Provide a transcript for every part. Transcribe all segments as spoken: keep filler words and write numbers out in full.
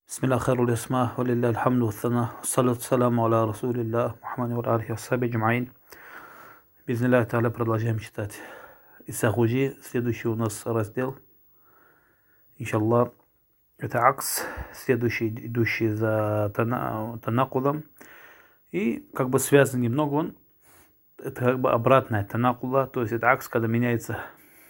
Бисмилля хайрул исма, валилля алхамду вассана, салат саламу аля расулилля, Мухаммаду ва алихи вассаби джмаин. Бизнилля та'аля продолжаем читать Ис-Сахуджи. Следующий у нас раздел, иншаллах, это акс, следующий, идущий за тана, танакулом. И как бы связан немного он, это как бы обратная танакула, то есть это акс, когда меняется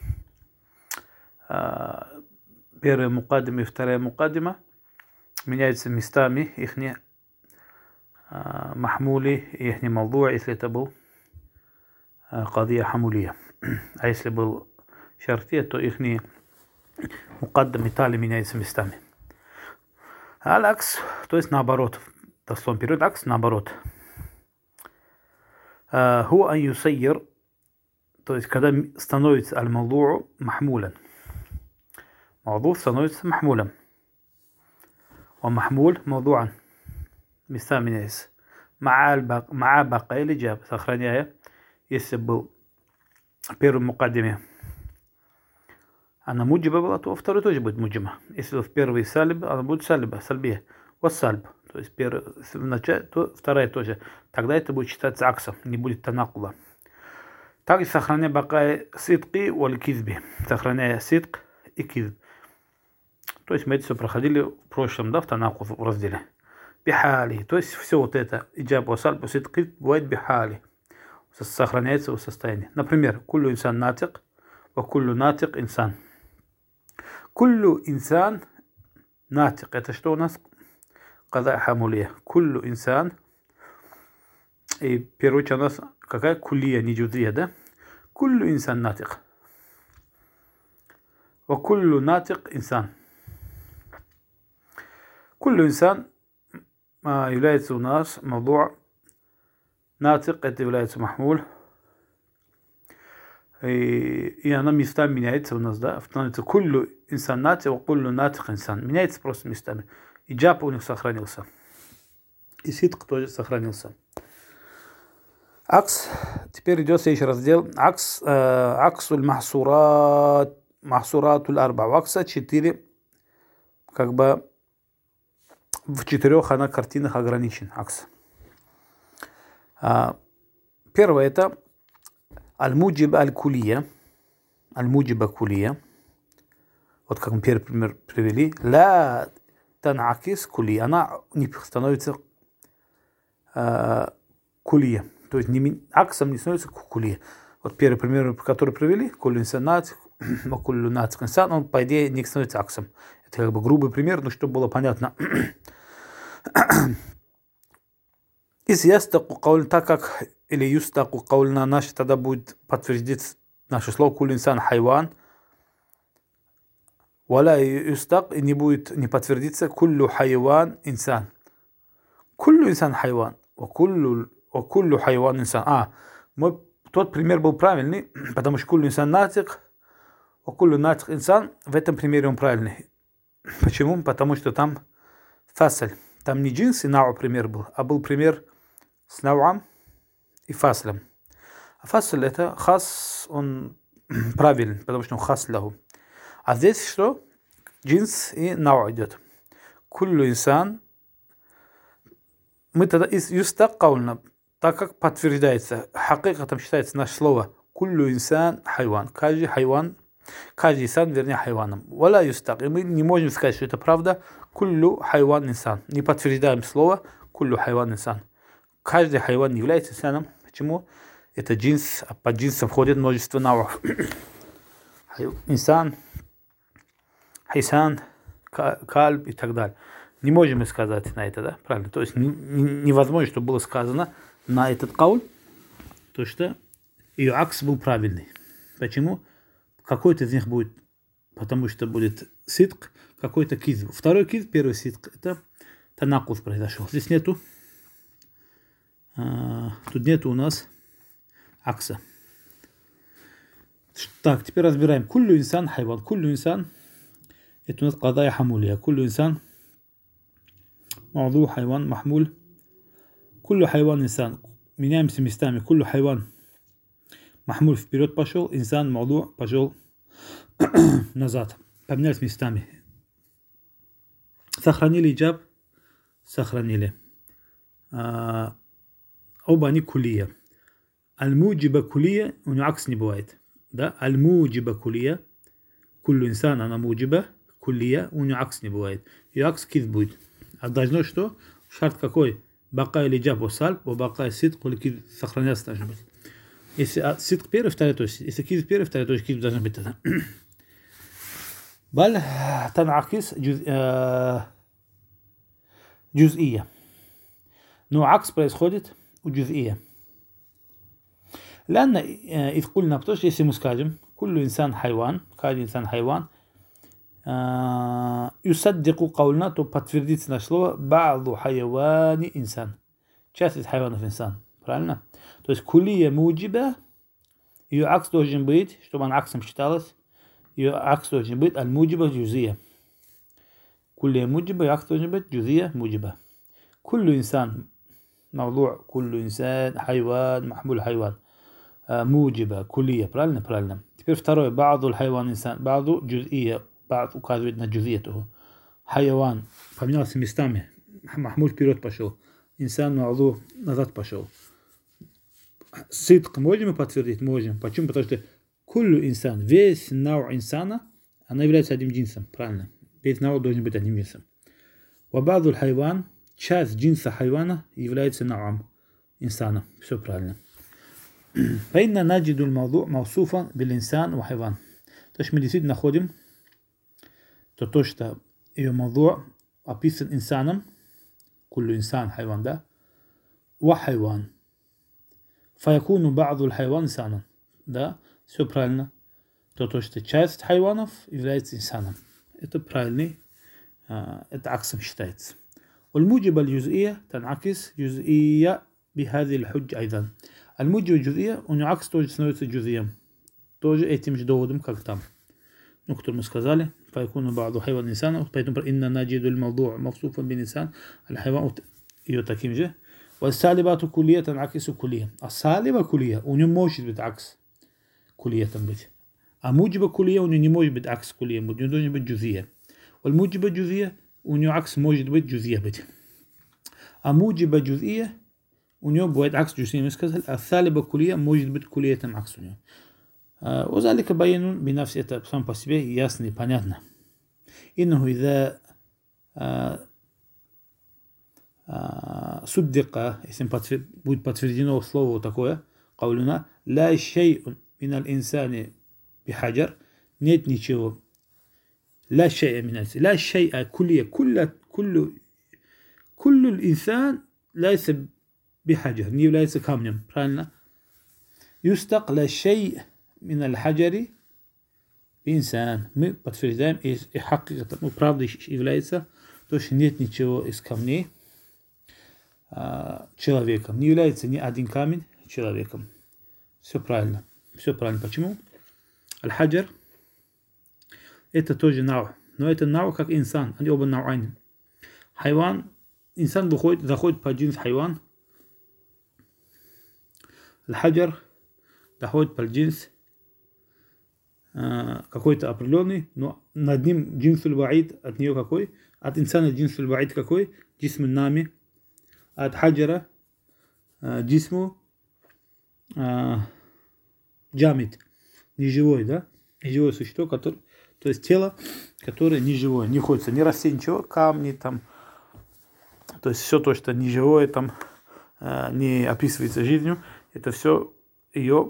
а, первая мукаддима и вторая мукаддима, меняются местами ихни а, махмули и ихни малдуа, если это был а, кадия хамулия. А если был шартия, то ихни мукаддам и тали меняются местами. Аль-акс, то есть наоборот, дословно период акс наоборот. Ху ан юсайир, то есть когда становится аль-малду'у махмулян. Малду становится махмулем. А махмуль малду'ан. Места меняются. Ма'а бака или джаб, сохраняя, если был первый мукаддиме она муджиба была, то второй тоже будет муджима. Если в первый сальба, она будет сальба, сальбия. Вот сальб, то есть первый, в начале, то вторая тоже. Тогда это будет считаться аксом, не будет танакула. Также сохраняя бакай сидки уаль кизби, сохраняя сидк и кизб. То есть мы это все проходили в прошлом, да, в танаку в разделе. Бихали, то есть все вот это, иджаб васальб, сидк бывает бихали, сохраняется в состоянии. Например, куллю инсан натик, ва куллю натик инсан. Куллю инсан натик, это что у нас? Када хамулия. Куллю инсан. И первая у нас какая? Кулия, не джузия, да? Куллю инсан натик. Ва куллю натик инсан. Куллю инсан является у нас мавду'а. Натик это является махмуль. И, и она местами меняется у нас, да, становится куллю инсан натик, ва куллю натик инсан. Меняется просто местами. И джаб у них сохранился. И сидк тоже сохранился. Акс. Теперь идет следующий раздел. Акс. Э, аксуль махсурат. Махсуратуль арба. Акса четыре. Как бы в четырех она картинах ограничен. Акс. А, первое это аль-муджиба аль-кулия. Аль-муджиба кулия. Вот как мы первый пример привели. Ла танакис кулия. Она не становится э, кулия. То есть не, аксом не становится кулия. Вот первый пример, который привели. Кулю инсан натик, кулю натик инсан. Он, по идее, не становится аксом. Это как бы грубый пример, но чтобы было понятно. Из ястаку кауль, так как или юстаку кауль на наш, тогда будет подтвердить наше слово куль инсан хайван. Валя юстак, и не будет не подтвердиться куллю хайван инсан. Куллю инсан хайван. Куллю хайван инсан. А, мой тот пример был правильный, потому что куллю инсан натик, куллю натик инсан, в этом примере он правильный. Почему? Потому что там фасль. Там не джинс и нау пример был, а был пример с науам и фаслем. А фасль это хас, он правильный, потому что он хас лаху. А здесь что? Джинс и нау идет. Куллю инсан. Мы тогда из юстак каульна, так как подтверждается, хакикатом считается наше слово куллю инсан хайван. Каждый хайван, каждый инсан, вернее, хайваном. Валя юстак. И мы не можем сказать, что это правда. Куллю хайван инсан. Не подтверждаем слово куллю хайван инсан. Каждый хайван является инсаном. Почему? Это джинс, а под джинсом входит множество навов. Инсан, хайсан, кальб и так далее. Не можем мы сказать на это, да? Правильно. То есть невозможно, чтобы было сказано на этот кауль, то что ее акс был правильный. Почему? Какой-то из них будет, потому что будет сидк, какой-то кизб. Второй кизб, первый сидк, это танакус произошел. Здесь нету, а, тут нету у нас акса. Так, теперь разбираем. Куллю инсан хайван. Куллю инсан, это у нас кадая хамулия. Куллю инсан, мавду хайван, махмуль. Куллю хайван инсан. Меняемся местами. Куллю хайван. Махмуль вперед пошел, инсан, мавду пошел назад. Поменялись местами. Сохранили иджаб? Сохранили. А, оба они кулия. Аль-муджиба кулия, у него акс не бывает. Да? Аль-муджиба кулия. Куллю инсан, она муджиба. Кулия, у него акс не бывает. И акс киз будет. А должно что? Шарт какой? Бака или джаб осаль, о бака сидк, или киз сохраняться должно быть. Если сидк первый, второй, то есть если киз первый, второй, то есть киз должно быть тогда. Баль танакис джуз'ия. Но акс происходит у джуз'ия. Лянна искульна, потому что если мы скажем, куллю инсан хайван, каждый инсан хайван, юсаддику каульна, то подтвердится наше слово ба'ду хайвани инсан. Часть из хайванов инсан. Правильно? То есть кулия муджиба, ее акс должен быть, чтобы она аксом считалась, ее акс должен быть аль-муджиба джузия. Кулия муджиба, акс должен быть джузия муджиба. Куллю инсан, мавду' куллю инсан, хайван, махмуль хайван. Муджиба, кулия, правильно? Правильно. Теперь второе. Ба'ду хайван инсан. Ба'ду джуз'ия. Ба'д указывает на джуз'иятуху. Хайван поменялся местами. Махмуль вперед пошел. Инсан мавду назад пошел. Сидк можем подтвердить? Можем. Почему? Потому что куллю инсан, весь нау инсана, она является одним джинсом. Правильно. Весь нау должен быть одним джинсом. Ваба'ду хайван, часть джинса хайвана является наам инсана. Все правильно. فإن نجد الموضوع موصوفا بالإنسان وحيوان. То есть мы действительно находим то, то что ее موضوع описан инсаном, كل إنسان حيوان, да, وحيوان. فيكون بعض الحيوان إنسانا. Да, все правильно. То, то что часть хайванов является инсаном. Это правильный, это аксом считается. والموجب الجزئية تنعكس جزئية بهذه الحجة أيضا. Аль-муджиба джуз'ия, у него акс тоже становится джузием. Тоже этим же доводом, как там. Ну, который мы сказали. Файкуну ба'ду хайван инсана. Поэтому инна наджиду аль-мавду' мавсуфан бин инсан. Аль-хайван ее таким же. Вассалибату кулия танакису кулия. А салиба кулия, у него может быть акс кулия там быть. А муджиба кулия, у него не может быть акс кулия. У него должен быть джузия. Аль-муджиба джузия, у него акс может быть джузия быть. А муджиба джузия, у него бывает акс джузия, мы сказали, а салиба кулия может быть кулия там акс у него. وذلك بين بنفس, это сам по себе ясно и понятно. إنه إذا صدق, если будет подтверждено слово такое, قولنا لا شيء من الإنسان بحجر, нет ничего, لا شيء من الإنسان, لا شيء كلية, كل كل كل الإنسان ليس بحجر, не является камнем, правильно? يستق لا شيء من الحجر بإنسان. Мы подтверждаем и, и хакикатан, ну, правда является то, что нет ничего из камней а, человеком. Не является ни один камень человеком. Все правильно. Все правильно. Почему? Аль-хаджар это тоже нау. Но это нау как инсан. Они оба науайны. Хайван, инсан выходит, заходит под джинс хайван. Аль-хаджар доходит под джинс какой-то определенный, но над ним джинсуль баид, от нее какой? От инсана джинсуль баид какой? Джисм нами. От хаджара джисму джамид. Неживой, да? Неживое существо, которое, то есть тело, которое неживое. Не хочется не расти ничего, камни там. То есть все то, что неживое там не описывается жизнью, это все ее.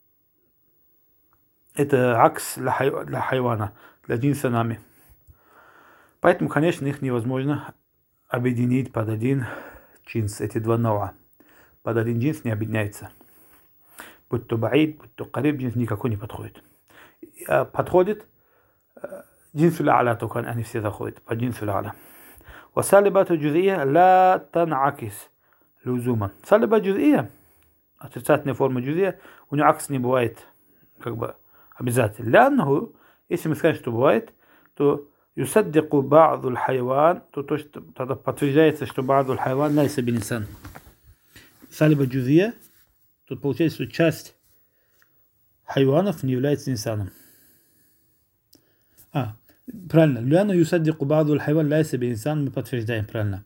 Это акс для, хай, для хайвана, для джинса нами. Поэтому, конечно, их невозможно объединить под один джинс, эти два науа. Под один джинс не объединяется. Будь то баид, будь то кариб, джинс никакой не подходит. Подходит джинсу ля-аля, только они все заходят под джинсу ля-аля. Васалибату джузия ла танакис лузуман. Салиба джузия, отрицательная форма джузия, у него акс не бывает, как бы, обязательно. Ляннаху, если мы скажем, что бывает, то юсаддику ба'ду хайван, то то, что тогда подтверждается, что ба'ду хайван лайса бин инсан. Салиба джузия, тут получается, что часть хайванов не является инсаном. А, Правильно. Ляну юсаддику ба'ду аль-хайван лайса би-инсан, мы подтверждаем, правильно.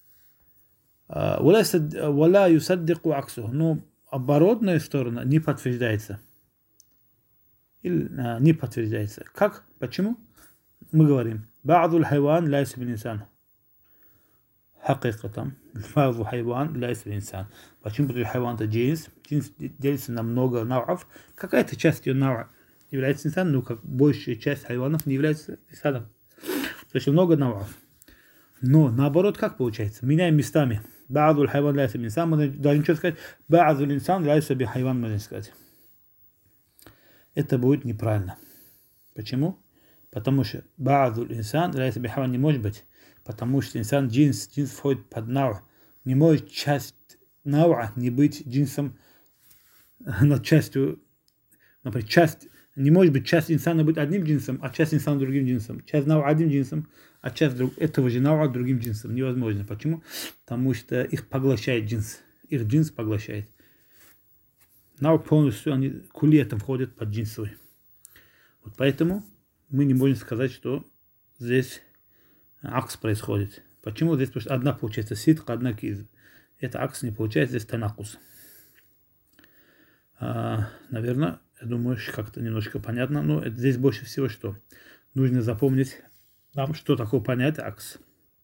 Валя юсаддику аксу. Но оборотная сторона не подтверждается. Или не подтверждается. Как? Почему? Мы говорим, ба'ду аль-хайван лайса би-инсан. Хакикатам. Ба'ду хайван лайса би-инсан. Почему? Потому что хайван это джинс. Джинс делится на много нав'ов. Какая-то часть ее нав'a является инсаном, но как большая часть хайванов не является инсаном. То есть много нав'ов. Но наоборот, как получается? Меняем местами. Ба'ду аль-хайван лайса би-инсан. Мы должны что сказать? Ба'ду аль-инсан лайса би-хайван, можно сказать. Это будет неправильно. Почему? Потому что ба'ду аль-инсан лайса би-хайван не может быть. Потому что инсан джинс, джинс входит под нау. Не может часть науа не быть джинсом над частью, например, часть, не может быть часть инсана быть одним джинсом, а часть инсана другим джинсом. Часть науа одним джинсом, а часть друг, этого же науа другим джинсом. Невозможно. Почему? Потому что их поглощает джинс. Их джинс поглощает. Науа полностью, они кулиетом входят под джинсовый. Вот поэтому мы не можем сказать, что здесь акс происходит. Почему здесь? Потому что одна получается ситка, одна кизб. Это акс не получается, здесь танакус. А, наверное, я думаю, как-то немножко понятно. Но это здесь больше всего что? Нужно запомнить нам, что такое понятие акс.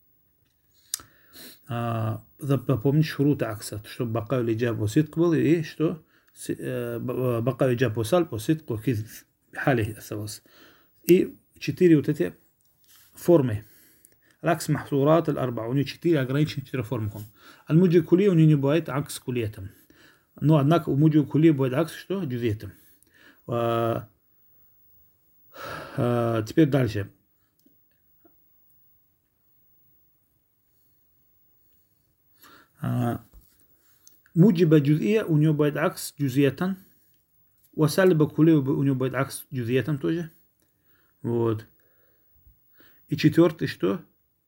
А, запомнить шурут акса, чтобы бака или джаб ситк был, и что бака или джаб сальп ситк кизб хали оставался. И четыре вот эти формы. Акс махсурат аль-арба. У него четыре ограниченных четыре формы. Аль-муджи кули у него не бывает акс кулиетом. Но однако у муджи кули бывает акс что? Джузиетом. А, а, теперь дальше. А, муджиба джузия у него бывает акс джузиетом. Васалиба кули у него бывает акс джузиетом тоже. Вот. И четвертый что?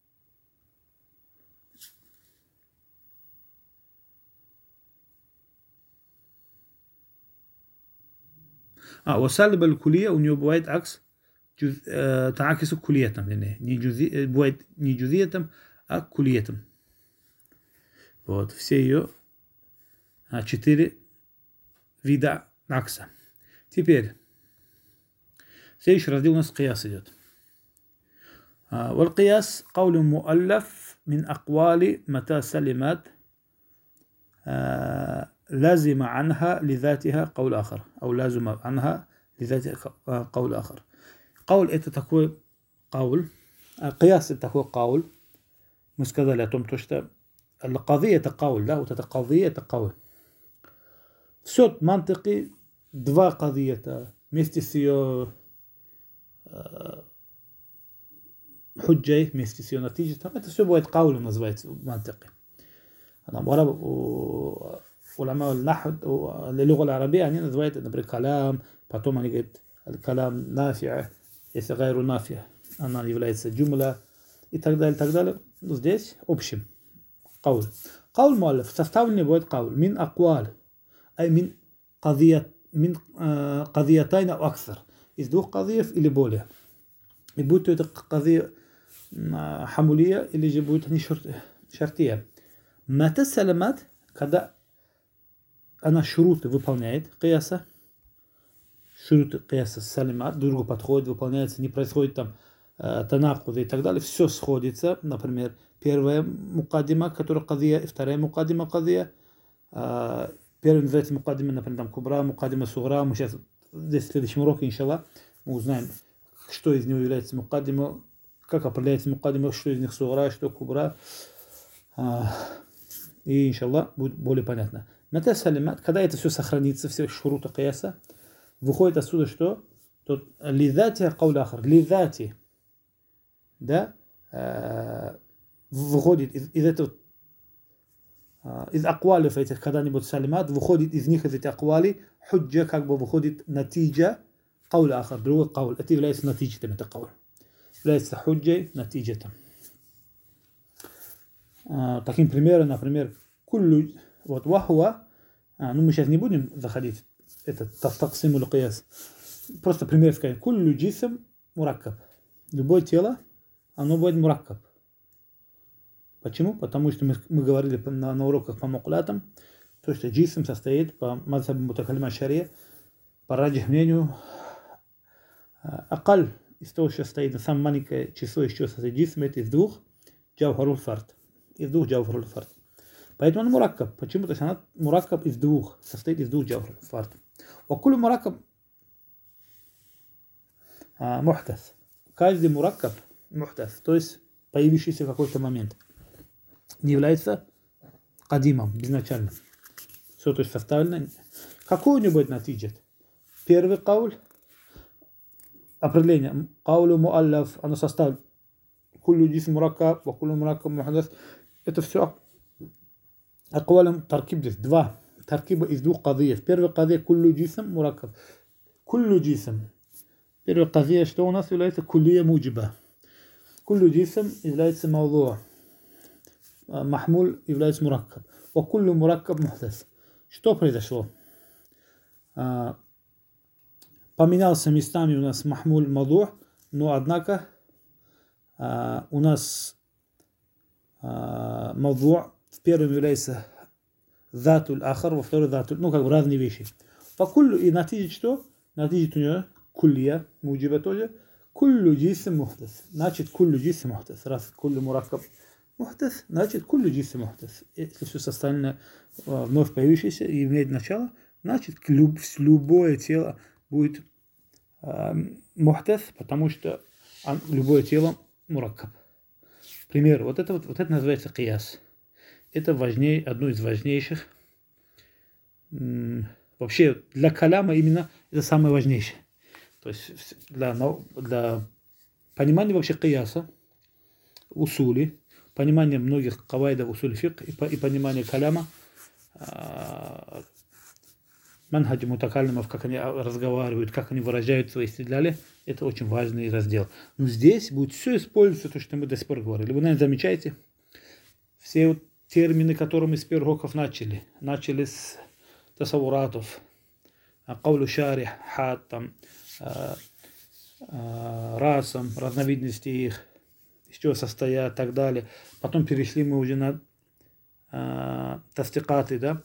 А, васалиба аль-кулия у него бывает акс таакису кулиетом. Не джузи, бывает не джузиетом, а кулиетом. Вот. Все ее а, четыре вида акса. Теперь следующий раздел у нас кияс идет. والقياس قول مؤلف من أقوال متى سلمت لازم عنها لذاتها قول آخر أو لازم عنها لذاتها قول آخر. قول это такой قول, قياس это такой قول. Мы сказали о том, что القضية это قول, да, вот это قضية это قول. Все мантики два قضية вместе с ее худжей, вместе с ее натиджетом, это все будет каулю называется в мантике. Уляма аль-нахд, лилуга аль-арабия, они называют это, например, калам, потом они говорят, калам нафиа, если гайру нафиа, она является джумла, и так далее, и так далее. Но здесь общим. Кауль. Кауль муаллиф, составленный будет кауль, мин акваль, ай мин кадиятайна аксар, из двух кадиев или более. И будет это кадия хамулия или же будет они шартия. Мата саламат, когда она шуруты выполняет, кияса, шуруты кияса салимат, друг другу подходит, выполняется, не происходит там э, танакуда и так далее, все сходится. Например, первая мукадима, которая кадия, и вторая мукадима кадия. Э, первая называется мукадима, например, там кубра, мукадима сугра. Мы сейчас здесь в следующем уроке, иншаллах, мы узнаем, что из него является мукадима, как определяется мукадима, что из них сугра, что кубра. А, и, иншаллах, будет более понятно. Мата салимат, когда это все сохранится, все шурута кияса, выходит отсюда что? Тут лидати кауля ахар, лидати, да, э, выходит из, из этого, э, из аквалев этих, когда-нибудь салимат, выходит из них, из этих аквалей, худжа, как бы выходит натиджа, кауля ахар, другой кауль, это является натиджетом, это кауль, является худжей, натиджетом. Э, таким примером, например, куллю, вот вахуа, а, ну мы сейчас не будем заходить, это таксимул кияс. Просто пример сказать, куллю джисм мураккаб. любое тело, оно будет мураккаб. Почему? Потому что мы, мы говорили на, на уроках по мукулятам, то, что джисм состоит по мазхабу мутакаллима шария, по раджих мнению, акаль из того, что стоит на самое маленькое число, из чего состоит джисм, это из двух джавхаруль фард. Из двух джавхаруль фард. Поэтому он мураккаб. Почему? То есть она мураккаб из двух, состоит из двух джавхаруль фард. Вакулю мураккаб мухтас. Каждый мураккаб мухтас, то есть появившийся в какой-то момент, не является кадимом, безначальным. Все, то есть составлено. Какой у него будет натиджат? Первый кауль, определение, каулю муаллаф, оно составлено. Куллю джисм мураккаб, ва куллю мураккаб мухтас. Это все аквалям таркиб здесь. Два таркиба из двух кадиев. Первый кадия куллю джисм мураккаб. Куллю джисм. Первая кадия, что у нас является куллия муджиба. Куллю джисм является мавдуа. Махмуль является мураккаб. Ва куллю мураккаб мухтас. Что произошло? Поменялся местами у нас махмуль мавду, но однако у нас мавду в первом является затуль ахар, во втором затуль, ну как бы разные вещи. По куллю и натиджа что? Натиджа у нее куллия, муджиба тоже. Куллю джисм мухтас. Значит, куллю джисм мухтас. Раз куллю мураккаб мухтас, значит, куллю джисм мухтас. Если все остальное вновь появившееся и имеет начало, значит, любое тело будет мухтас, потому что любое тело мураккаб. Пример. Вот это, вот, вот это называется кияс. Это важнее, одно из важнейших. Вообще для каляма именно это самое важнейшее. То есть для, для понимания вообще кияса, усули, понимания многих кавайдов усули фик и, и понимания каляма, манхаджи мутакаллимов, как они разговаривают, как они выражают свои истидляли, это очень важный раздел. Но здесь будет все использоваться, то, что мы до сих пор говорили. Вы, наверное, замечаете, все вот термины, которые мы с первых уроков начали, начали с тасавуратов, каулю шарих, хат, там, расам, разновидности их, из чего состоят и так далее. Потом перешли мы уже на э, тастикаты, да,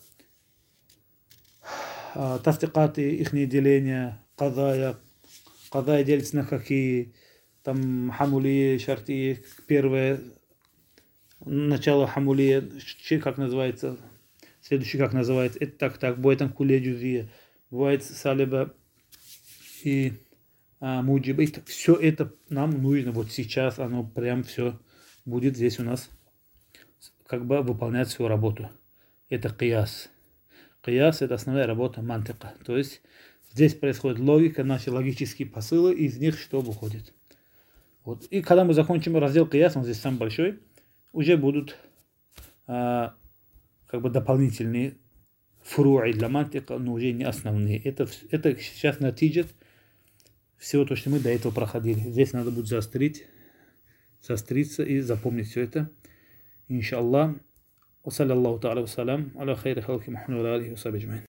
э, тастикаты, их деления, кадая, кадая делится на какие, там хамулия, шарти, первое, начало хамулия, как называется, следующий как называется, это так, так, бывает там кулия джузия, бывает салиба и муджиба. Все это нам нужно вот сейчас, оно прям все будет здесь у нас как бы выполнять свою работу. Это кияс. Кияс — это основная работа мантика. То есть здесь происходит логика, наши логические посылы, из них что выходит. Вот. И когда мы закончим раздел кияс, он здесь самый большой, уже будут а, как бы дополнительные фуруи для мантика, но уже не основные. Это, это сейчас натиджат всего то, что мы до этого проходили. Здесь надо будет заострить, заостриться и запомнить все это. Иншаллах. Wa sallallahu ta'ala wa salam ala khayri халки Мухаммад ва алейхи ва сахбихи аджмаин.